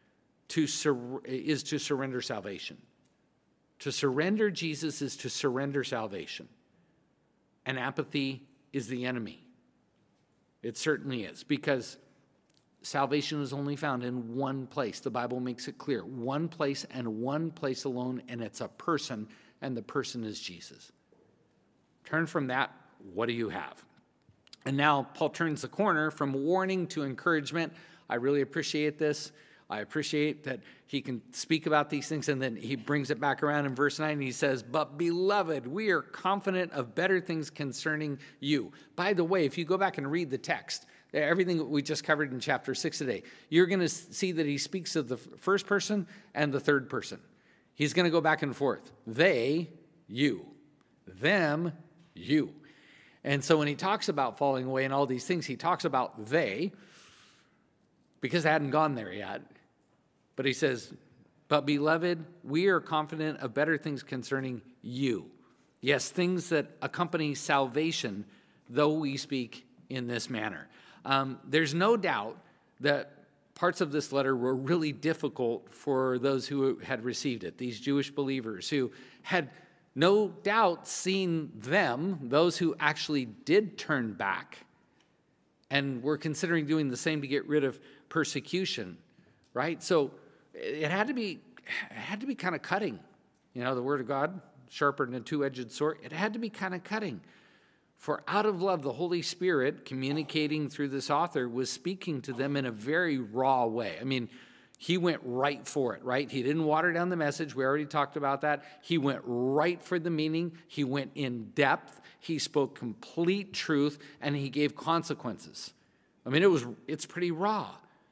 A: is to surrender salvation. To surrender Jesus is to surrender salvation. And apathy is the enemy. It certainly is, because salvation is only found in one place. The Bible makes it clear. One place and one place alone, and it's a person, and the person is Jesus. Turn from that, what do you have? And now Paul turns the corner from warning to encouragement. I really appreciate this. I appreciate that he can speak about these things, and then he brings it back around in verse 9, and he says, but beloved, we are confident of better things concerning you. By the way, if you go back and read the text, everything that we just covered in chapter 6 today, you're going to see that he speaks of the first person and the third person. He's going to go back and forth. They, you. Them, you. And so when he talks about falling away and all these things, he talks about they, because I hadn't gone there yet. But he says, but beloved, we are confident of better things concerning you. Yes, things that accompany salvation, though we speak in this manner. There's no doubt that parts of this letter were really difficult for those who had received it, these Jewish believers who had no doubt seen them, those who actually did turn back and were considering doing the same to get rid of persecution, right? So it had to be kind of cutting. You know, the word of God, sharper than a two-edged sword, it had to be kind of cutting. For out of love, the Holy Spirit, communicating through this author, was speaking to them in a very raw way. I mean, he went right for it, right? He didn't water down the message. We already talked about that. He went right for the meaning. He went in depth. He spoke complete truth, and he gave consequences. I mean, it's pretty raw.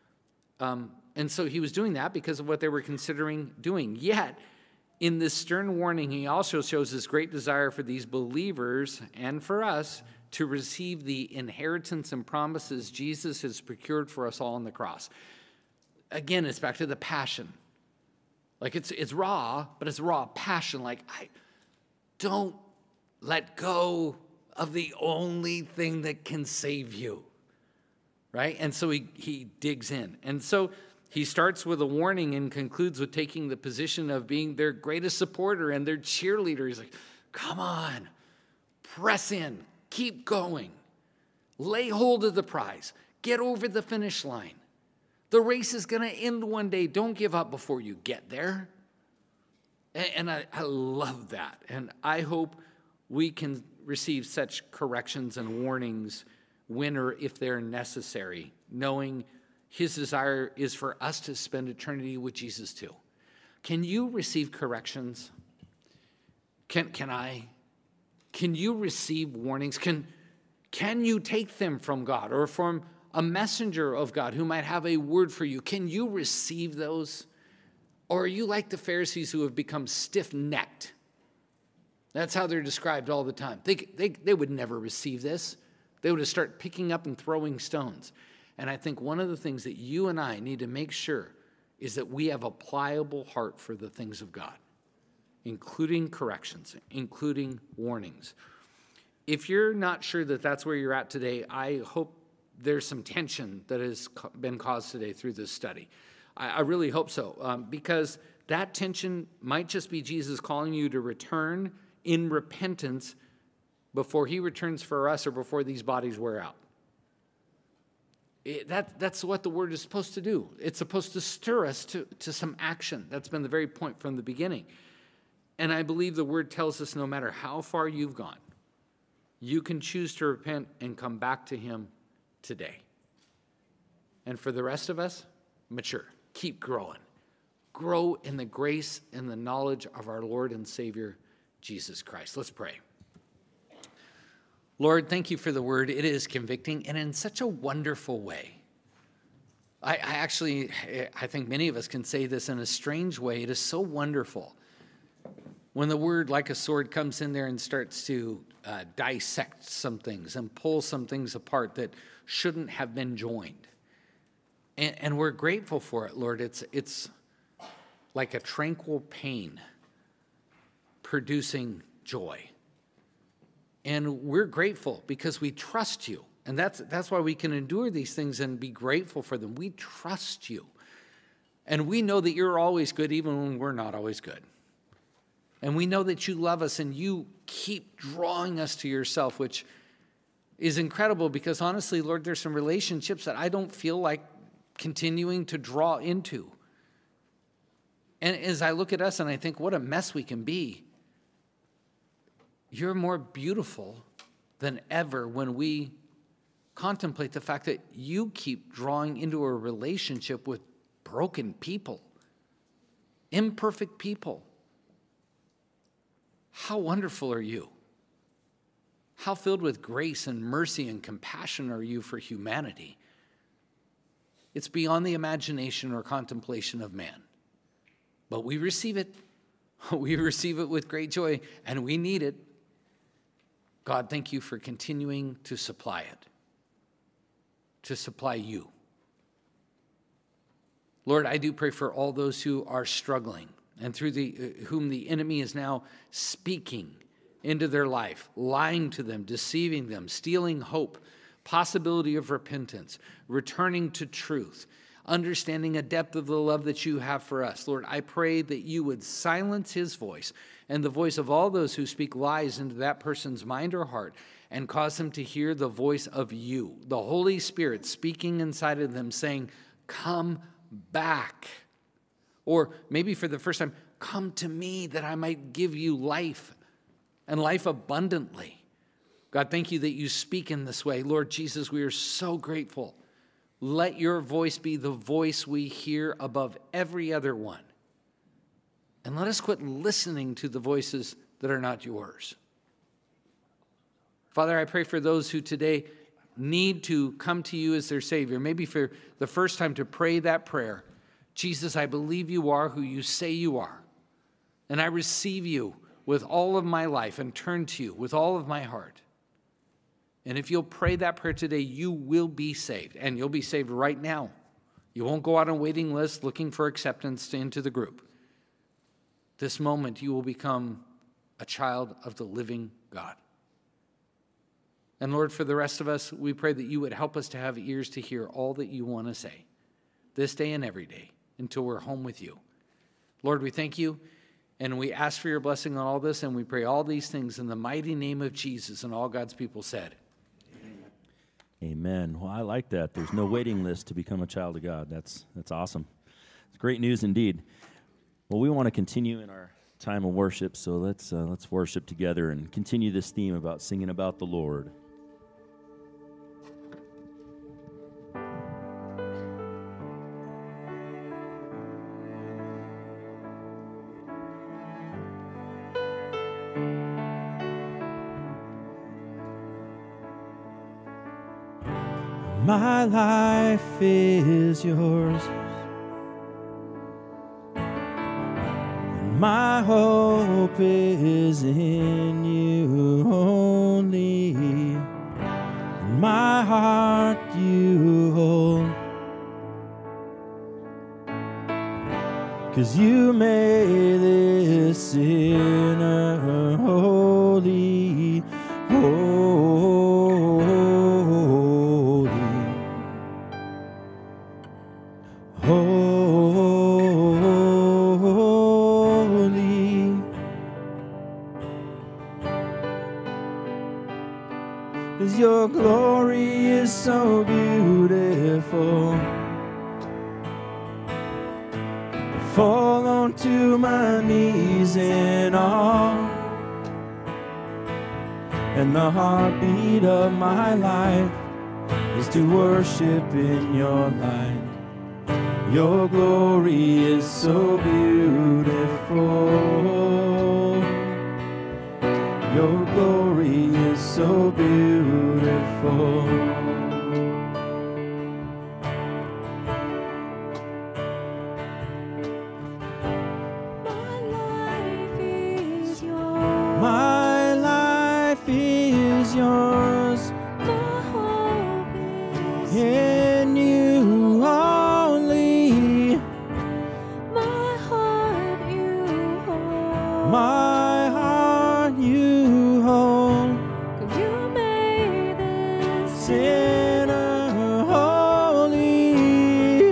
A: And so he was doing that because of what they were considering doing. Yet, in this stern warning, he also shows his great desire for these believers and for us to receive the inheritance and promises Jesus has procured for us all on the cross. Again, it's back to the passion. Like it's raw, but it's raw passion. Like, I don't let go of the only thing that can save you, right? And so he digs in. And so he starts with a warning and concludes with taking the position of being their greatest supporter and their cheerleader. He's like, come on, press in, keep going, lay hold of the prize, get over the finish line. The race is going to end one day. Don't give up before you get there. And I love that. And I hope we can receive such corrections and warnings when or if they're necessary, knowing his desire is for us to spend eternity with Jesus too. Can you receive corrections? Can I? Can you receive warnings? Can you take them from God or from a messenger of God who might have a word for you? Can you receive those? Or are you like the Pharisees who have become stiff-necked? That's how they're described all the time. They would never receive this. They would start picking up and throwing stones. And I think one of the things that you and I need to make sure is that we have a pliable heart for the things of God, including corrections, including warnings. If you're not sure that that's where you're at today, I hope there's some tension that has been caused today through this study. I really hope so, because that tension might just be Jesus calling you to return in repentance before he returns for us or before these bodies wear out. That's what the word is supposed to do. It's supposed to stir us to some action. That's been the very point from the beginning. And I believe the word tells us no matter how far you've gone, you can choose to repent and come back to him today. And for the rest of us, mature. Keep growing. Grow in the grace and the knowledge of our Lord and Savior, Jesus Christ. Let's pray. Lord, thank you for the word. It is convicting and in such a wonderful way. I think many of us can say this in a strange way. It is so wonderful when the word like a sword comes in there and starts to dissect some things and pull some things apart that shouldn't have been joined. And we're grateful for it, Lord. It's like a tranquil pain producing joy. And we're grateful because we trust you. And that's why we can endure these things and be grateful for them. We trust you. And we know that you're always good even when we're not always good. And we know that you love us and you keep drawing us to yourself, which is incredible because honestly, Lord, there's some relationships that I don't feel like continuing to draw into. And as I look at us and I think what a mess we can be, you're more beautiful than ever when we contemplate the fact that you keep drawing into a relationship with broken people, imperfect people. How wonderful are you? How filled with grace and mercy and compassion are you for humanity? It's beyond the imagination or contemplation of man. But we receive it. We receive it with great joy, and we need it. God, thank you for continuing to supply it, to supply you. Lord, I do pray for all those who are struggling and through whom the enemy is now speaking into their life, lying to them, deceiving them, stealing hope, possibility of repentance, returning to truth, understanding a depth of the love that you have for us. Lord, I pray that you would silence his voice and the voice of all those who speak lies into that person's mind or heart and cause them to hear the voice of you, the Holy Spirit speaking inside of them saying, come back. Or maybe for the first time, come to me that I might give you life and life abundantly. God, thank you that you speak in this way. Lord Jesus, we are so grateful. Let your voice be the voice we hear above every other one. And let us quit listening to the voices that are not yours. Father, I pray for those who today need to come to you as their Savior, maybe for the first time to pray that prayer. Jesus, I believe you are who you say you are. And I receive you with all of my life and turn to you with all of my heart. And if you'll pray that prayer today, you will be saved. And you'll be saved right now. You won't go out on a waiting list looking for acceptance into the group. This moment, you will become a child of the living God. And Lord, for the rest of us, we pray that you would help us to have ears to hear all that you want to say this day and every day until we're home with you. Lord, we thank you and we ask for your blessing on all this, and we pray all these things in the mighty name of Jesus, and all God's people said.
B: Amen. Well, I like that. There's no waiting list to become a child of God. That's awesome. It's great news indeed. Well, we want to continue in our time of worship, so let's worship together and continue this theme about singing about the Lord. My life is yours. My hope is in you only. My heart you hold. 'Cause you made this sinner holy, holy, holy. 'Cause your glory is so beautiful. Fall onto my knees in awe, and the heartbeat of my life is to worship in your light. Your glory is so beautiful. Your glory is so beautiful. My life is yours.
C: My hope is
B: In you only.
C: my heart you hold.
B: My heart you hold.
C: 'Cause you made this
B: Sinner holy,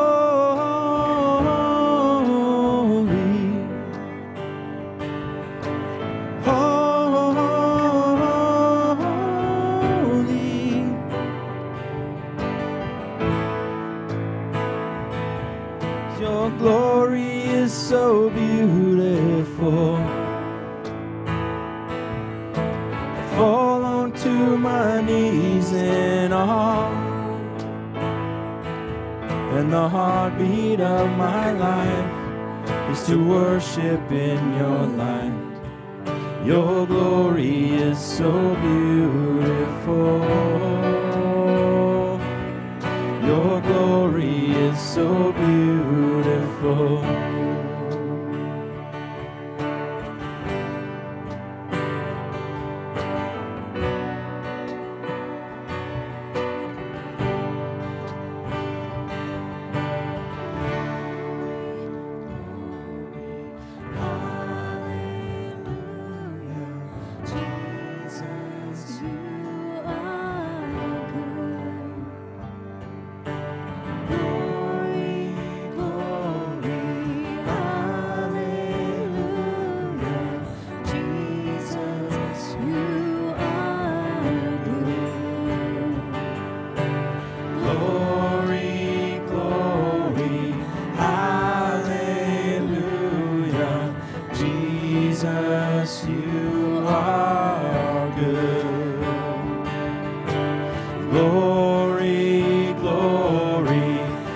B: holy, holy. Your glory is so beautiful. Fall onto my knees in awe, and the heartbeat of my life is to worship in your light. Your glory is so beautiful. Your glory is so beautiful.
C: Jesus, you are good. Glory, glory, hallelujah. Jesus, you are good.
B: Glory, glory, hallelujah. Jesus, you are good. Glory, glory,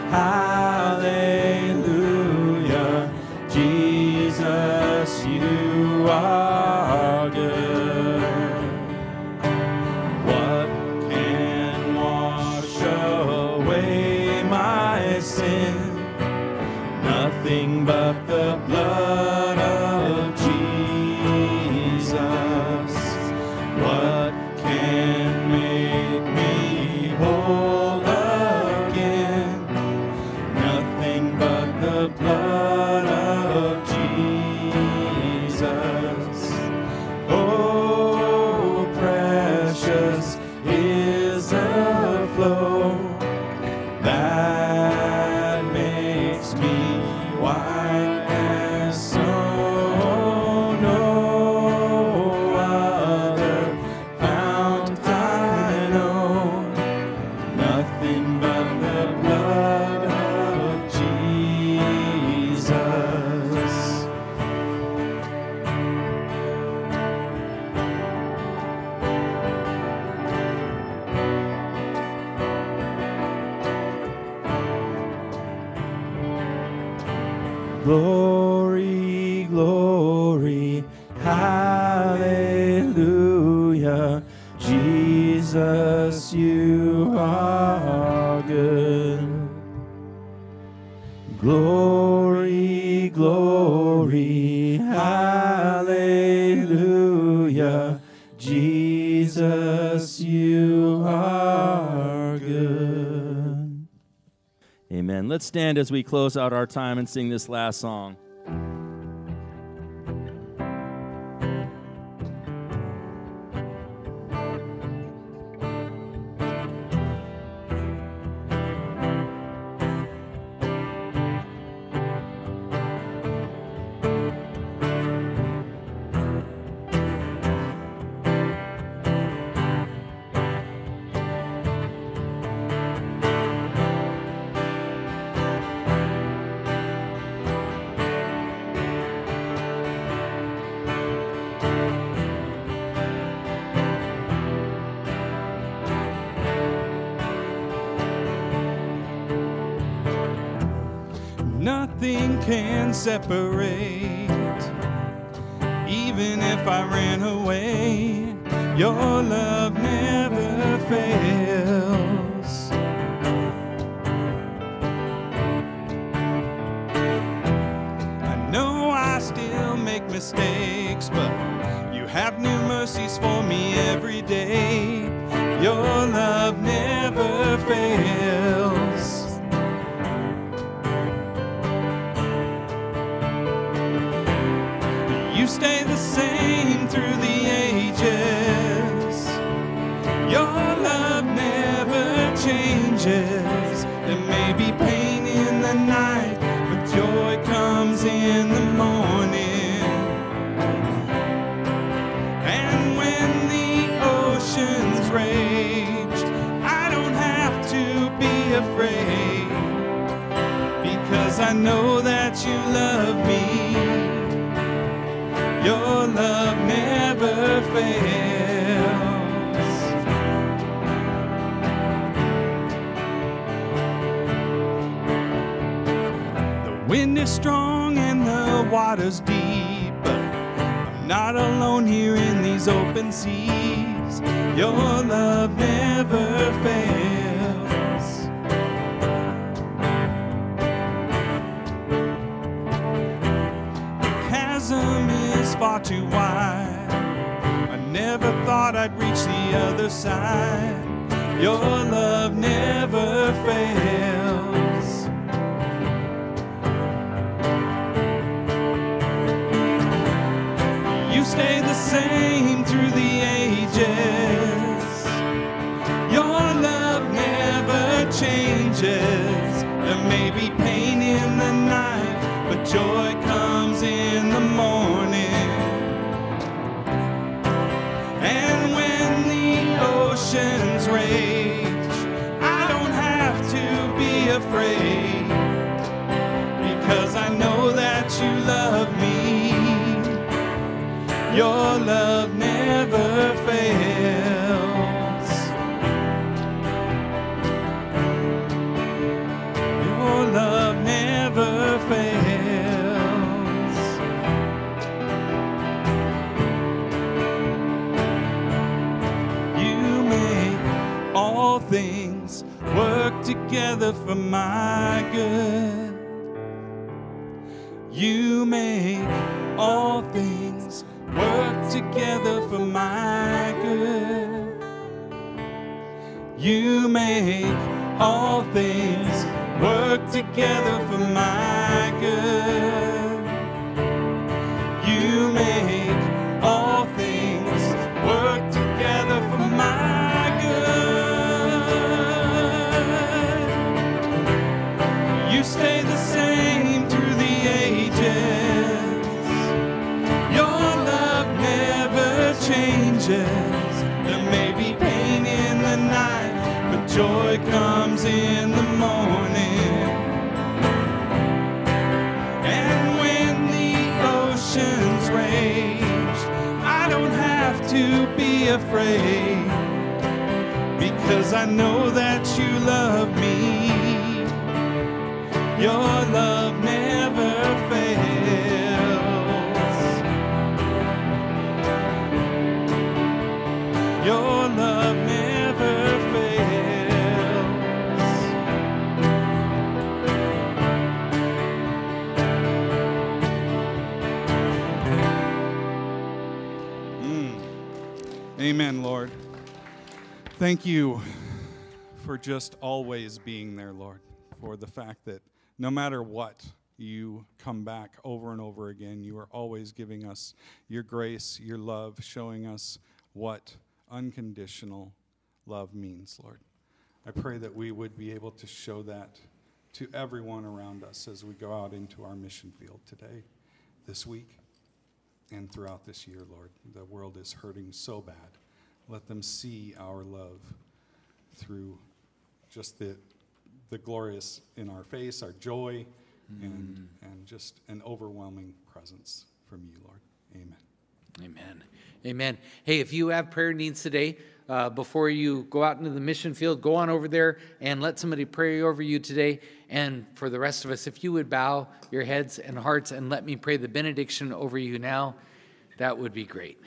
B: hallelujah. Jesus, you are good. What can wash away my sin? Nothing but the blood of Jesus. What can make me whole again? Nothing but the blood of Jesus. Oh, precious is the flow that makes me white as snow. No other fount I know. Nothing but the blood of Jesus. Glory, glory, hallelujah. Jesus, you are Glory, glory, hallelujah. Jesus, you are good. Amen. Let's stand as we close out our time and sing this last song.
D: Nothing can separate, even if I ran away. Your love never fails. I know I still make mistakes, but you have new mercies for me every day. Your love never fails. You stay the same through the ages. Your love never changes. There may be pain in the night, but joy comes in the morning. And when the oceans rage, I don't have to be afraid, because I know that you love me. Your love never fails. The wind is strong and the water's deep, but I'm not alone here in these open seas. Your love never fails. The chasm is far too wide. I never thought I'd reach the other side. Your love never fails. You stay the same through the ages. Your love never changes. There may be pain in the night, but joy comes in the morning. And when the oceans rage, I don't have to be afraid, because I know that you love me. Your love never fails. Your love never fails. You make all things work together for my good. You make all things work together for my good. You make all things work together for my good. You make all things work together for my good. You stay the same through the ages. Your love never changes. There may be pain in the night, but joy comes in the morning. And when the oceans rage, I don't have to be afraid, because I know that you love me. Your love never fails. Your love never fails. Amen, Lord. Thank you for just always being there, Lord, for the fact that no matter what, you come back over and over again. You are always giving us your grace, your love, showing us what unconditional love means, Lord. I pray that we would be able to show that to everyone around us as we go out into our mission field today, this week, and throughout this year, Lord. The world is hurting so bad. Let them see our love through just the glorious in our face, our joy, and just an overwhelming presence from you, Lord. Amen.
A: Amen. Amen. Hey, if you have prayer needs today, before you go out into the mission field, go on over there and let somebody pray over you today. And for the rest of us, if you would bow your heads and hearts and let me pray the benediction over you now, that would be great.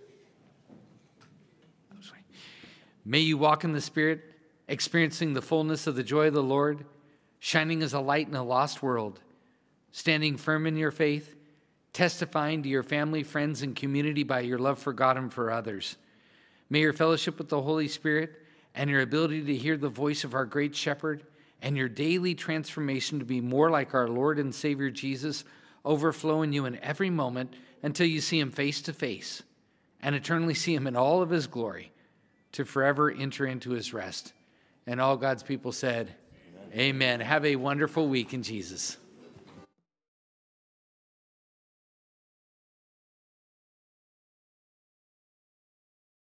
A: May you walk in the Spirit, experiencing the fullness of the joy of the Lord, shining as a light in a lost world, standing firm in your faith, testifying to your family, friends, and community by your love for God and for others. May your fellowship with the Holy Spirit and your ability to hear the voice of our great shepherd and your daily transformation to be more like our Lord and Savior Jesus overflow in you in every moment until you see him face to face and eternally see him in all of his glory to forever enter into his rest. And all God's people said, Amen. Have a wonderful week in Jesus.